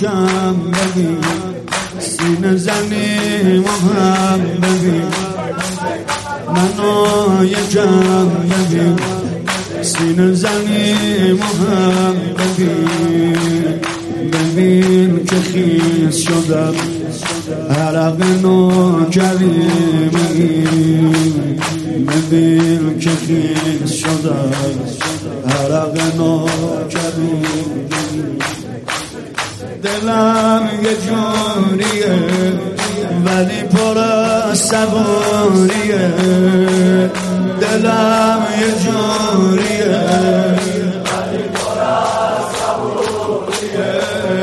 کم بگی سینه زنی مهم بگی منو یکم بگی سینه زنی مهم بگی ببین که خیس شدم عرق نوکری ببین که خیس شدم عرق نوکری دلم یه جوریه ولی پر از صبوریه دلم یه جوریه ولی پر از صبوریه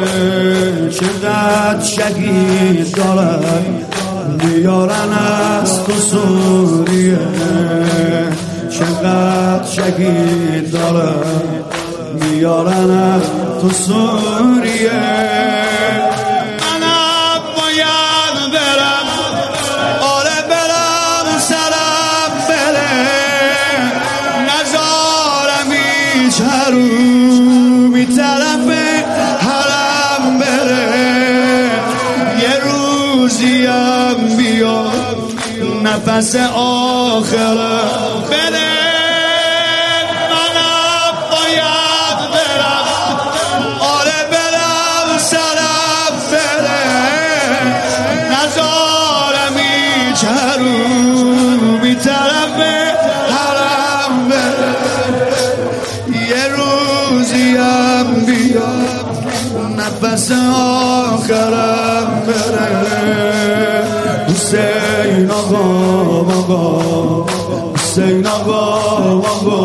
چقدر شهید دارم بیارن از تو سوریه چقدر شهید دارم بیارن از تو سوریه منم باید برم آره برم سرم بره نزارم هیچ حرومی طرف حرم بره یه روزیم بیاد نفس آخره بره چروبی طرف حرم بره یه روزیم بیاد نفس آخرم بره حسین آقا حسین آقا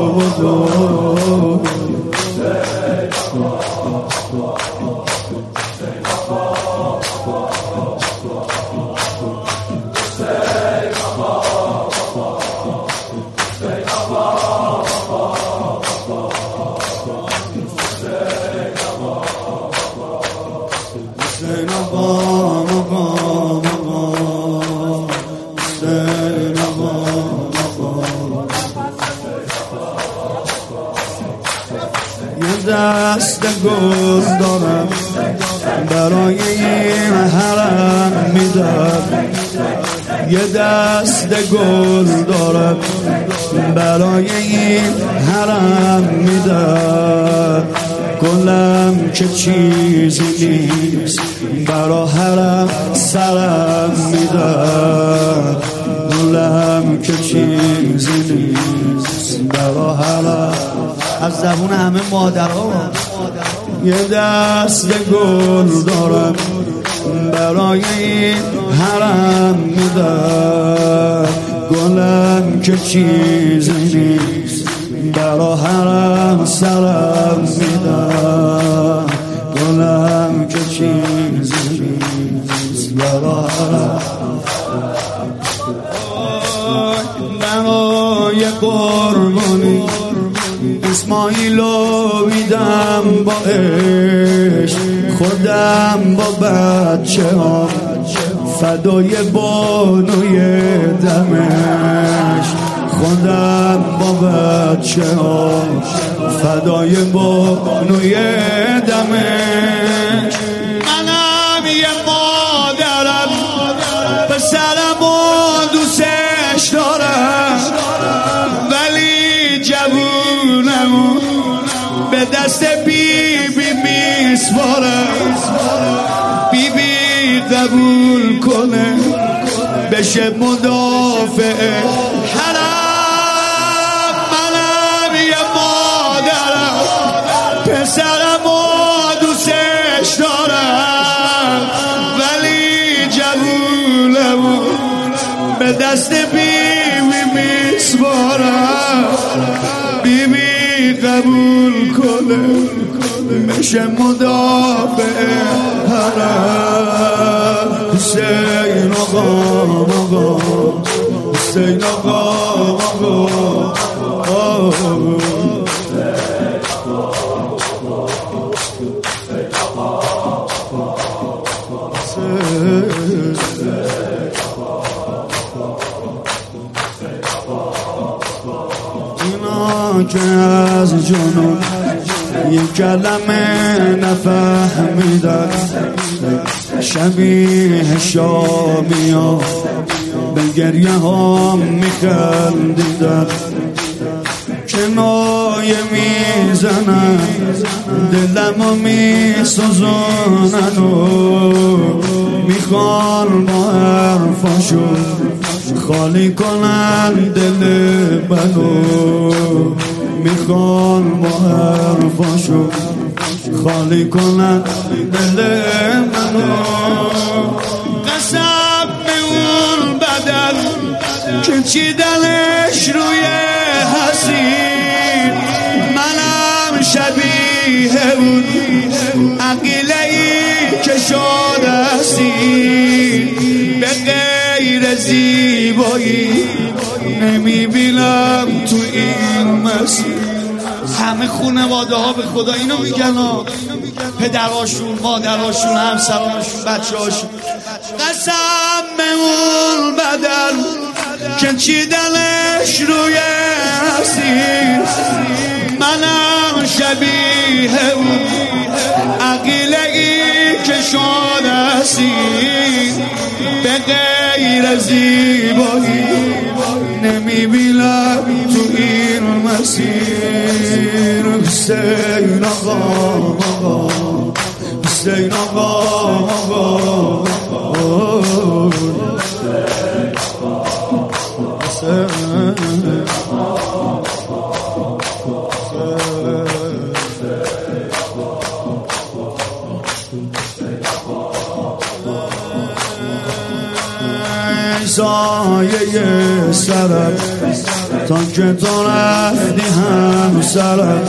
یه دست گل دارم برای این حرم میدم یه دست گل دارم برای این حرم میدم گلم که چیزی نیست برا حرم سرم میدم گلم که چیزی نیست برا حرم از زبون همه مادرها یه دست گل دارم برای این حرم میدم گلم که چیزی نیست برا حرم سرم میدم گلم که چیزی نیست برا حرم برای قربانی اسماعیلو میدم با عشق خودم با بچه ها فدای بانوی دمشق خودم با بچه ها فدای بانوی دمشق منم یه مادرم پسرم و دوستش دارم ولی جوونم به دست بیبی میسپارم بیبی قبول کنه بشه مدافع حرم منم یه مادرم پسرم و دوستش دارم ولی جوونم به دست بیبی میسپارم بیبی قبول کنه بشه مدافع حرم حسین آقا حسین آقا اینا که از جنون یک کلمه نفهمیدن شبیه شامیا به گریه ها میخندیدن کنایه میزنن دلمو میسوزونن و میخوان با حرفاشون خالی کنن دل منو میخوان با حرفاشون خالی کنن دل منو قسم به اون بدن که چیدنش روی حسین منم شبیه اون عقیله‌ای که شده هستی به غیر زیبایی نمیبینم تو این مسیر. همه خانواده ها به خدا اینو میگن پدراشون، مادراشون، همسرانشون، بچه‌هاشون قسم به اون بدن که چیدنش روی حسین منم شبیه اون عقیله‌ای که شده هستی به غیر زیبایی نمیبینم تو این مسیر. حسین آقا حسین آقا سایه سرت تا که تو رفتی هم سرت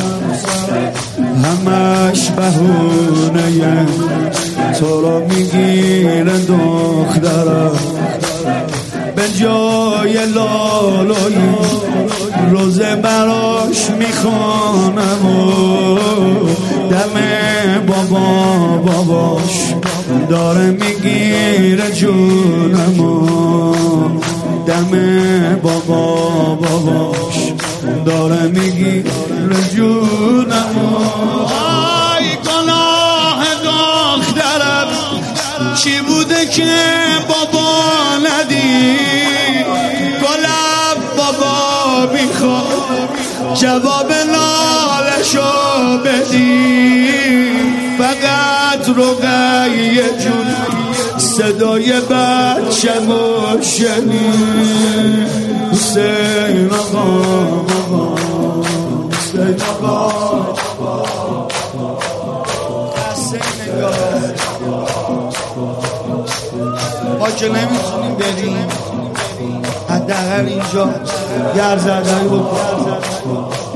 همش بهونه تو رو میگیره دخترم به جای لالایی روزه براش میخوانم و دم باباش داره میگیره جونم و دم باباش داره میگیره جونم و آی گناه دخترم چی بوده که بابا ندی گلم بابا میخواد جواب نالشو بدی فقط رقیه جون صدای بچه‌مو شنید. حسین آقا حسین آقا ما که نمیتونیم بریم حداقل اینجا گرزده‌ای بکنیم.